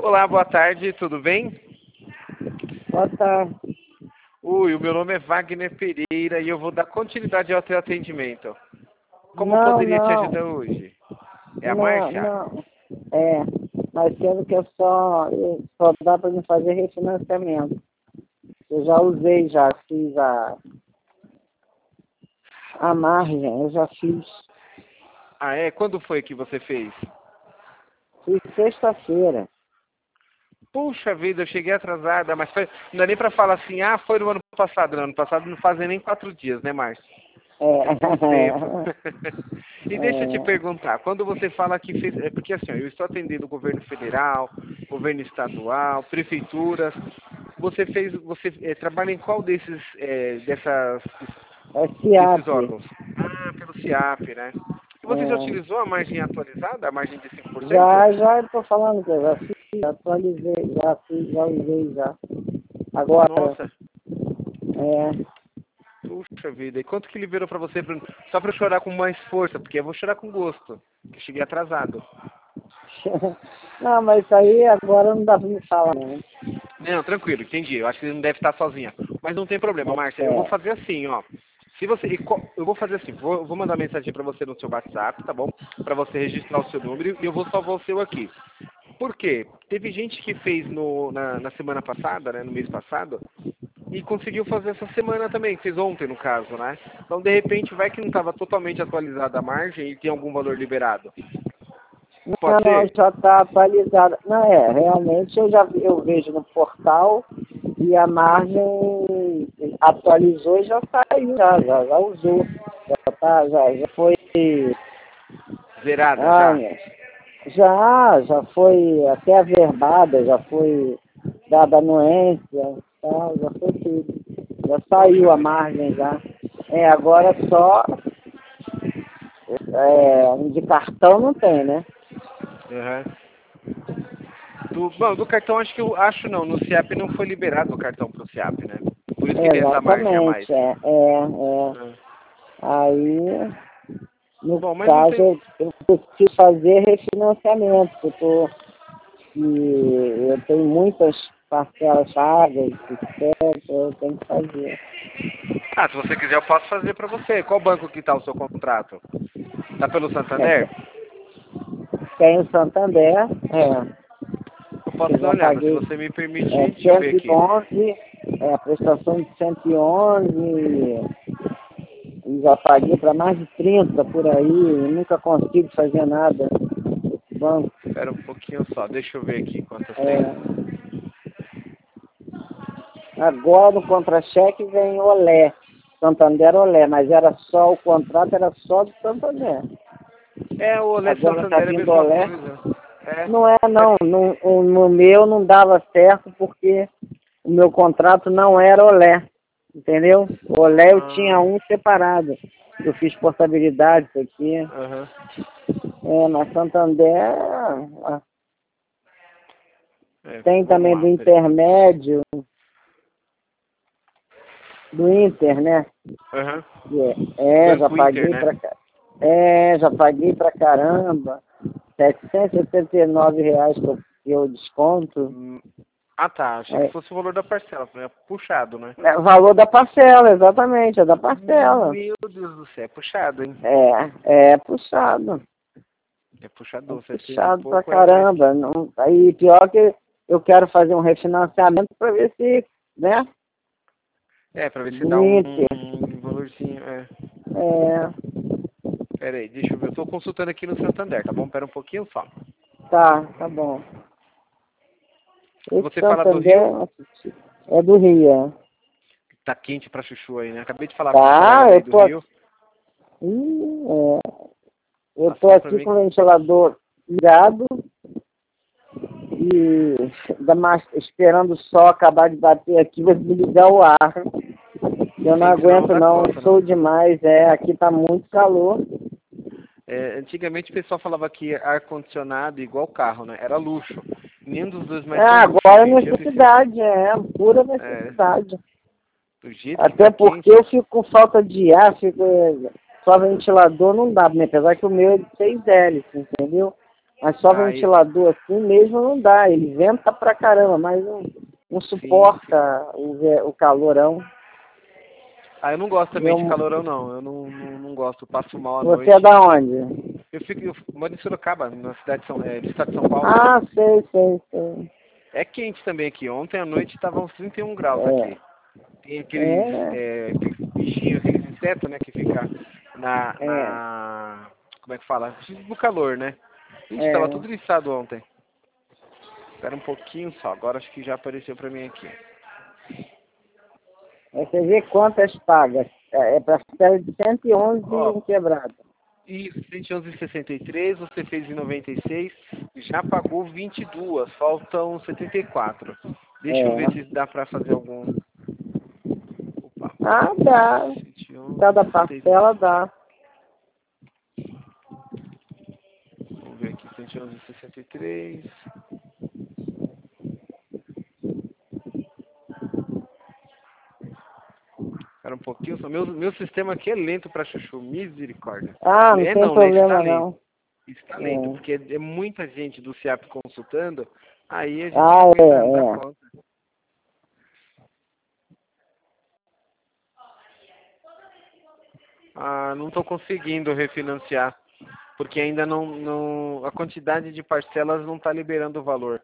Olá, boa tarde, tudo bem? Boa tarde. Oi, o meu nome é Wagner Pereira e eu vou dar continuidade ao teu atendimento. Como eu Não, poderia te não, ajudar hoje? É a não, Márcia? não. É, mas sendo que só dá para me fazer refinanciamento. Eu já usei, já fiz a margem, eu já fiz. Ah, é? Quando foi que você fez? Fiz sexta-feira. Puxa vida, eu cheguei atrasada, mas não dá nem pra falar assim, ah, foi no ano passado. No ano passado não fazem nem 4 dias, né, Márcia? É pouco tempo. É, E deixa eu te é, perguntar, quando você fala que fez, é porque assim, ó, eu estou atendendo o governo federal, governo estadual, prefeituras. Você trabalha em qual é desses SIAP. órgãos? Ah, pelo CIAP, né? E você já É, utilizou a margem atualizada, a margem de 5%? já estou falando que eu já fiz, já atualizei, já fiz, já usei já. Agora, Nossa, é. puxa vida. E quanto que liberou pra você, só pra eu chorar com mais força? Porque eu vou chorar com gosto, que eu cheguei atrasado. Não, mas isso aí agora não dá para me falar, não. Não, tranquilo, entendi. Eu acho que ele não deve estar sozinha. Mas não tem problema, Márcia. Eu vou É, fazer assim, ó. Se você, eu vou fazer assim, vou mandar mensagem para você no seu WhatsApp, tá bom? Para você registrar o seu número e eu vou salvar o seu aqui. Por quê? Teve gente que fez na semana passada, né, no mês passado, e conseguiu fazer essa semana também, fez ontem no caso, né? Então, de repente, vai que não estava totalmente atualizada a margem e tem algum valor liberado. não, Pode não, ser? já está atualizada. Não, realmente eu vejo no portal e a margem atualizou e já saiu, já usou. Já foi, Zerada ah, já? já foi até averbada, já foi dada anuência, tá, já foi tudo. Já Poxa saiu a vida. margem já. Agora só de cartão não tem, né? Uhum. Bom, do cartão acho não, no CIAP não foi liberado o cartão pro CIAP, né? Por isso que tem essa margem a mais. Exatamente, É. Aí, no Bom, mas não caso, tem. eu preciso fazer refinanciamento, eu tenho muitas parcelas pagas, etc., eu tenho que fazer. Ah, se você quiser eu posso fazer pra você. Qual banco que tá o seu contrato? Tá pelo Santander? Tem o Santander, Eu posso eu dar uma já olhada, se paguei você me permitir, deixa eu ver aqui. 111, a prestação de 111, e já paguei para mais de 30 por aí, e nunca consigo fazer nada nesse banco. Espera um pouquinho só, deixa eu ver aqui quantas tem. É, agora no contra-cheque vem Olé, Santander Olé, mas o contrato era só do Santander. É, o Olé Agora está Santander é a vindo mesma Olé. coisa. É, Não é é, não, no meu não dava certo porque o meu contrato não era Olé, entendeu? O Olé eu tinha ah, um separado. Eu fiz portabilidade, isso aqui. aham. Mas Santander tem Vamos também do lá, peraí. intermédio, do Inter, né? Aham. Já Banco Inter, paguei né? já paguei pra caramba. R$ 779 que eu desconto. Ah, tá. Achei que É, fosse o valor da parcela. É puxado, né? o valor da parcela, exatamente, é da parcela. Meu Deus do céu, é puxado, hein? É puxado. É É puxador, 700 e puxado pra pouco é. caramba. Não, aí pior que eu quero fazer um refinanciamento para ver se, né? É, pra ver se Do dá Inter. um valorzinho. É. É, Pera aí, deixa eu ver. Eu tô consultando aqui no Santander, tá bom? Pera um pouquinho só. tá bom. Esse Você fala do Santander Rio? é do Rio, é. Tá quente pra chuchu aí, né? Acabei de falar com um colega Tá, daí do Rio. Ih, eu Tá tô falando pra aqui mim. com o ventilador ligado e esperando o sol acabar de bater aqui, vou desligar o ar. Eu não Sim, senão não aguento dá não, conta, né? sou demais, aqui tá muito calor. É, antigamente o pessoal falava que ar-condicionado igual carro, né? Era luxo. Nenhum dos dois mais são luxo Agora hoje é em dia. necessidade, pura É, necessidade. do jeito que tá Até porque quente. eu fico com falta de ar, só ventilador não dá, né? Apesar que o meu é de 6 hélices, entendeu? Mas só Aí, ventilador assim mesmo não dá. Ele venta pra caramba, mas não suporta o calorão. eu não gosto também de Eu, calorão, não. Eu não gosto. Eu passo mal à você é noite. da onde? Eu moro em Sorocaba, na cidade do estado de São Paulo. Ah, sei. É quente também aqui. Ontem à noite estava uns 31 graus aqui. É, Tem é, aqueles bichinhos, aqueles insetos, né, que fica é, como é que fala? No calor, né? Ixi, tava é. tudo listado ontem. Espera um pouquinho só, agora acho que já apareceu pra mim aqui. Aí você vê quantas pagas. É para tela de 111 Ó, em quebrado. isso, 111,63, você fez em 96, já pagou 22, faltam 74. Deixa eu ver É. se dá pra fazer algum... Opa, Ah, dá. 111, Cada 63. parcela dá. Vamos ver aqui, 111,63. Espera um pouquinho, só meu sistema aqui é lento pra chuchu, misericórdia. Ah, não tem Não, né? Está problema lento. não. Está lento, É. porque é muita gente do CIAP consultando, aí a gente Ah, não aguenta, não dá é. conta. Ah, não estou conseguindo refinanciar, porque ainda a quantidade de parcelas não está liberando o valor.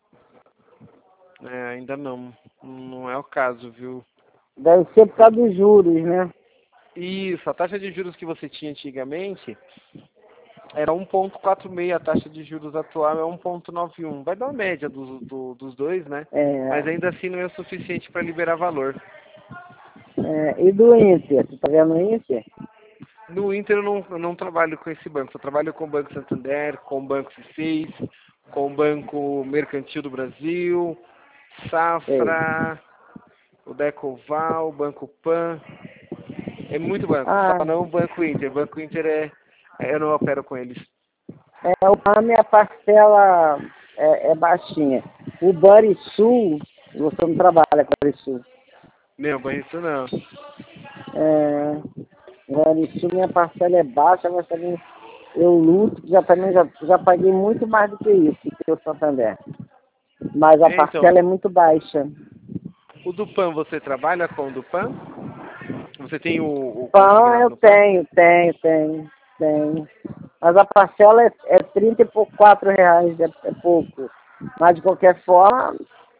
É, ainda não é o caso, viu? Deve ser por causa dos juros, né? Isso, a taxa de juros que você tinha antigamente era 1,46, a taxa de juros atual é 1,91. Vai dar uma média dos dois, né? Mas É. ainda assim não é o suficiente para liberar valor. É. E do Inter? Você tá vendo o Inter? No Inter eu não trabalho com esse banco, eu trabalho com o Banco Santander, com o Banco C6, com o Banco Mercantil do Brasil, Sei. Safra, o Decoval, o Banco Pan. É muito banco, Ah, só não o Banco Inter. O Banco Inter eu não opero com eles. a minha parcela é baixinha. O Banrisul, você não trabalha com o Banrisul. Não, Banco não. É, o Banrisul, minha parcela é baixa, mas também eu luto, já paguei muito mais do que isso, que o Santander. Mas a Então, parcela é muito baixa. o do Pan, você trabalha com o do Pan? Você tem o Pão consignado eu no Pan? tenho. Mas a parcela é 30 e pouco, R$ 4, é pouco. Mas de qualquer forma,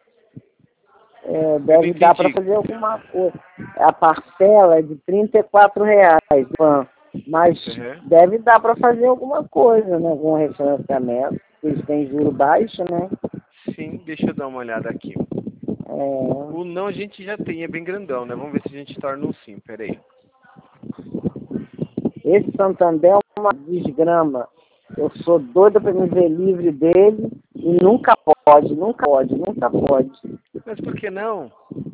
Eu não deve dar para entendi. fazer alguma coisa. A parcela é de R$ 34, mas Uhum. deve dar para fazer alguma coisa, né? Algum refinanciamento. Eles têm juro baixo, né? Sim, deixa eu dar uma olhada aqui. É, O não a gente já tem, é bem grandão, né? Vamos ver se a gente torna um sim, peraí. esse Santander é uma desgrama. Eu sou doida para me ver livre dele e nunca pode. Mas por que não?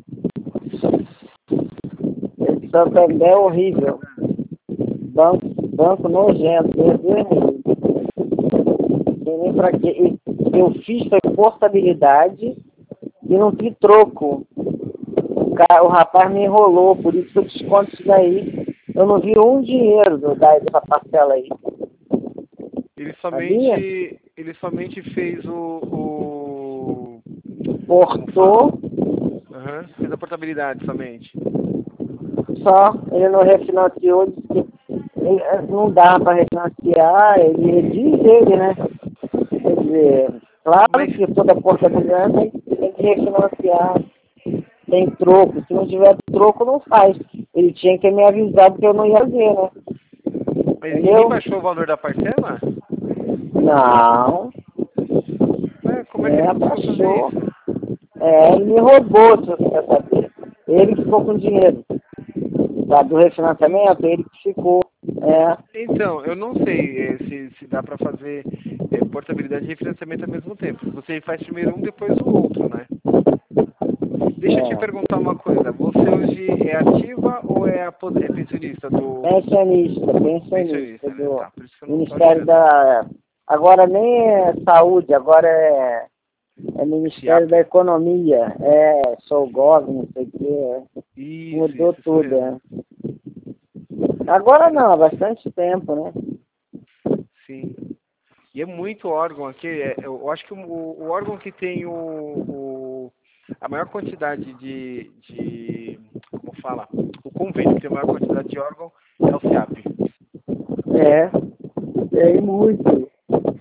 Esse Santander é horrível. Banco nojento, Deus me livre. Não sei nem pra quê. Eu fiz foi portabilidade e não fiz troco. O rapaz me enrolou, por isso que eu desconto isso daí. Eu não vi um dinheiro dessa parcela aí. Ele Sabia? somente fez como fala? Portou Aham, fez a portabilidade somente. só, ele não refinanciou, disse que não dá para refinanciar, ele diz ele, né? Quer dizer, claro Mas, que toda portabilidade tem que refinanciar, tem troco, se não tiver troco não faz. Ele tinha que me avisar que eu não ia ver, né? e nem Entendeu? baixou o valor da parcela? Não, Como é que ele conseguiu fazer baixou. isso? Ele me roubou, se você quer saber. Ele que ficou com o dinheiro. Do refinanciamento, ele que ficou. É, Então, eu não sei se dá para fazer portabilidade e refinanciamento ao mesmo tempo. Você faz primeiro um, depois o outro, né? Deixa eu te é. perguntar uma coisa. Você hoje é ativa ou é pensionista do Pensionista pensionista, né? do Tá, por isso que eu não tô Ministério achando. da. Agora nem é saúde, agora é Ministério SIAP. da Economia. Sou gov, não sei o quê. Mudou Isso tudo, mesmo. Agora Pera, não, há bastante tempo, né? sim. E é muito órgão aqui. Eu acho que o órgão que tem a maior quantidade como fala? O convênio que tem a maior quantidade de órgão é o SEAP. É, tem muito.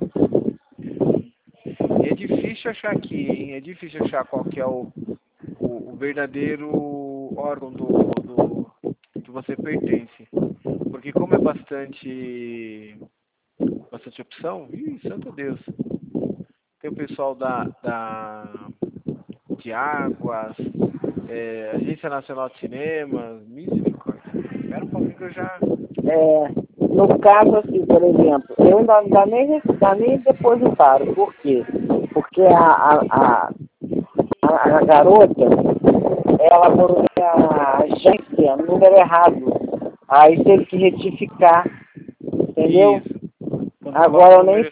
E é difícil achar aqui, hein? É difícil achar qual que é o verdadeiro órgão que você pertence. Porque como é bastante opção, santo Deus. Tem o pessoal de Águas, Agência Nacional de Cinema, misericórdia. Espera um pouquinho que eu já... No caso, assim, por exemplo, eu ainda nem depositaram. Por quê? Porque a garota, ela colocou a agência no número errado. Aí teve que retificar, entendeu? Isso. Agora eu nem...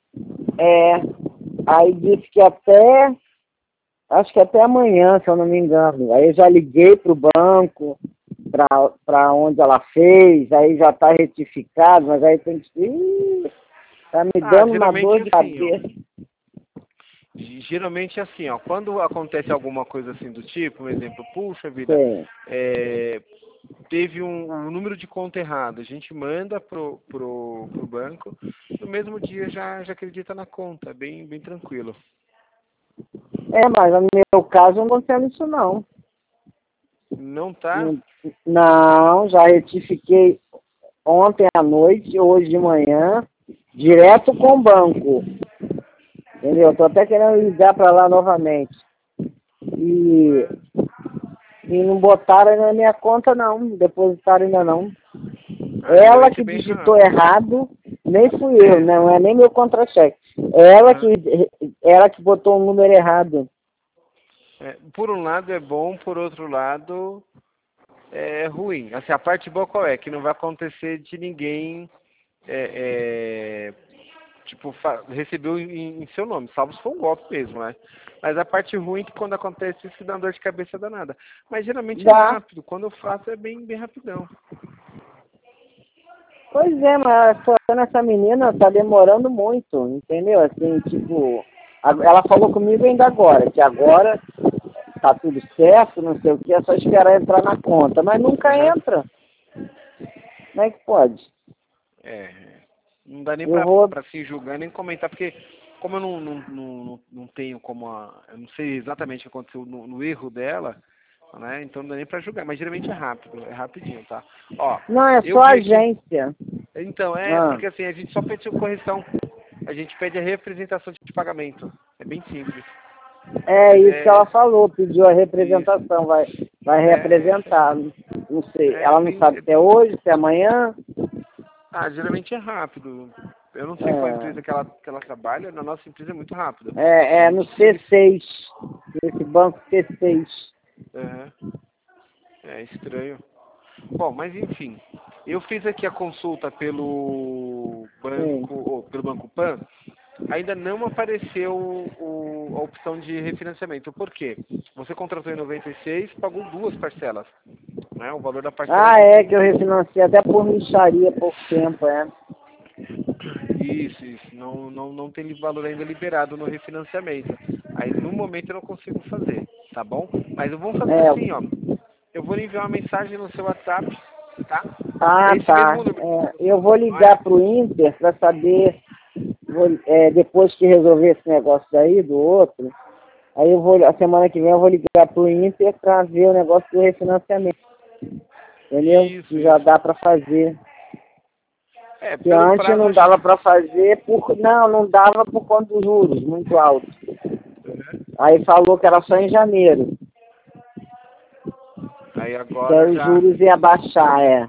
Aí disse que acho que até amanhã, se eu não me engano. Aí eu já liguei pro banco, para onde ela fez, aí já está retificado, mas aí tem que... Tá me dando uma dor de cabeça. Geralmente é assim, ó, quando acontece alguma coisa assim do tipo, um exemplo, puxa vida, teve um número de conta errado, a gente manda pro banco, no mesmo dia já acredita na conta, bem tranquilo. Mas no meu caso não tô tendo isso não. Não tá? Não, já retifiquei ontem à noite, hoje de manhã, direto com o banco. Entendeu? Tô até querendo ligar para lá novamente. E não botaram ainda na minha conta não, depositaram ainda não. Ela que digitou errado, nem fui eu, não é nem meu contra-cheque. Ela que botou o número errado. Por um lado é bom, por outro lado é ruim. Assim, a parte boa qual é? Que não vai acontecer de ninguém recebeu em seu nome, salvo se for um golpe mesmo, né? Mas a parte ruim é que quando acontece isso, dá uma dor de cabeça danada. Mas geralmente é rápido, quando eu faço é bem rapidão. Pois é, mas essa menina tá demorando muito, entendeu? Assim, tipo, ela falou comigo ainda agora, que agora tá tudo certo, não sei o que, é só esperar entrar na conta, mas nunca entra. Como é que pode? Não dá nem pra se julgar, nem comentar, porque como eu não tenho eu não sei exatamente o que aconteceu no erro dela, né? Então não dá nem pra julgar, mas geralmente é rapidinho, tá? Ó, não, é só agência. Então, porque assim, a gente só pede correção, a gente pede a representação de pagamento, é bem simples. Isso que ela falou, pediu a representação, vai representar, não sei, ela não sabe se é hoje, se é amanhã. Geralmente é rápido. Eu não sei qual empresa que ela trabalha, na nossa empresa é muito rápido. No C6, esse banco C6. É estranho. Bom, mas enfim, eu fiz aqui a consulta pelo Banco Pan, ainda não apareceu a opção de refinanciamento. Por quê? Você contratou em 96, pagou 2 parcelas, né? O valor da parcela... que eu refinanciei até por mixaria há pouco tempo, Isso. Não tem valor ainda liberado no refinanciamento. Aí, no momento, eu não consigo fazer, tá bom? Mas eu vou fazer assim, ó. Eu vou lhe enviar uma mensagem no seu WhatsApp, tá? Tá. Eu vou ligar pro Inter para saber, depois que resolver esse negócio daí, do outro, aí a semana que vem eu vou ligar pro Inter para ver o negócio do refinanciamento. Entendeu? Isso. Já dá para fazer. Que antes não dava para fazer, não dava por conta dos juros muito altos. Aí falou que era só em janeiro. Aí Que agora os juros ia baixar,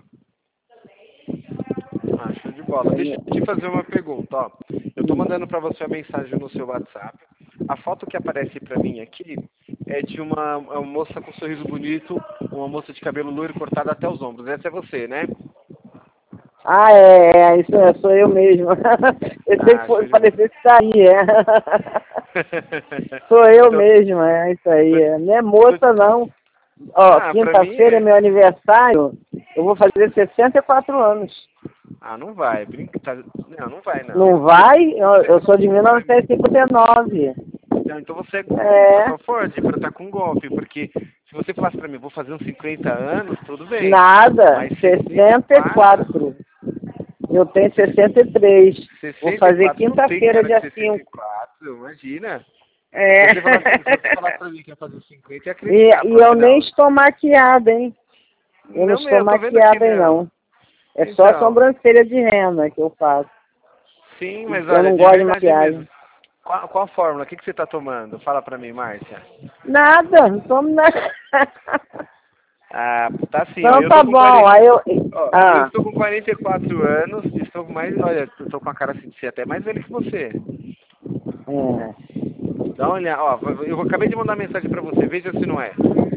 show de bola. Deixa eu te fazer uma pergunta, ó. Eu tô mandando para você a mensagem no seu WhatsApp. A foto que aparece para mim aqui é de uma moça com um sorriso bonito, uma moça de cabelo loiro cortado até os ombros. Essa é você, né? Isso sou eu mesmo. Eu sei que foi parecer que tá aí, Sou eu mesmo, isso aí. Não é moça, não. Ó, quinta-feira é meu aniversário, eu vou fazer 64 anos. Ah, não vai. Brinca, tá... Não, não vai, não. Não vai? Eu sou de 1959. Não, então você É. só pode pra estar com golpe, porque se você falasse pra mim, vou fazer uns 50 anos, tudo bem. Nada. Mas 64. Eu tenho 63. Vou fazer 64, quinta-feira, dia 5. 64, imagina. É. Se você falar pra mim que ia fazer 50, ia E acreditar. eu nem estou maquiada, hein? Eu não estou mesmo, tô vendo maquiada, que hein, não. É só Então. sobrancelha de rena que eu faço. Sim, mas Eu olha, não de gosto de verdade maquiagem. mesmo. Qual a fórmula? O que você tá tomando? Fala pra mim, Márcia. Nada, não tomo nada. Ah, tá sim. Ó, Então eu tá tô com bom, 40... aí eu... Ó, eu Ah, estou com 44 anos, estou com mais... Olha, eu tô com a cara assim de ser até mais velho que você. é. Dá uma olhada. Ó, eu acabei de mandar mensagem pra você, veja se não é.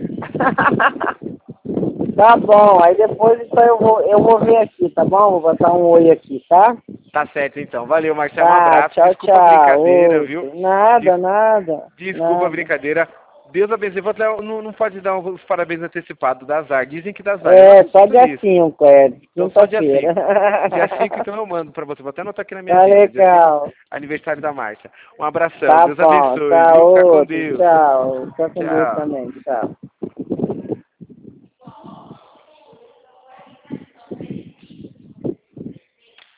Tá bom, aí depois então eu vou ver aqui, tá bom? Vou botar um oi aqui, tá? Tá certo então. Valeu, Marcelo. Um Tá, abraço. tchau, Desculpa a tchau. brincadeira, Oi. viu? Nada, nada. Desculpa a Nada. brincadeira. Deus abençoe. Não pode dar os parabéns antecipados da Azar. Dizem que dá Azar. É, só dia 5, Então só dia 5. quinta-feira. Dia 5 então eu mando pra você. Vou até anotar aqui na minha Tá agenda. Dia 5, legal. aniversário da Márcia. Um abração. Tá Deus bom, abençoe, tá viu? Fica com outro. Deus. Tchau. Fica com Deus Tchau. também. Tchau.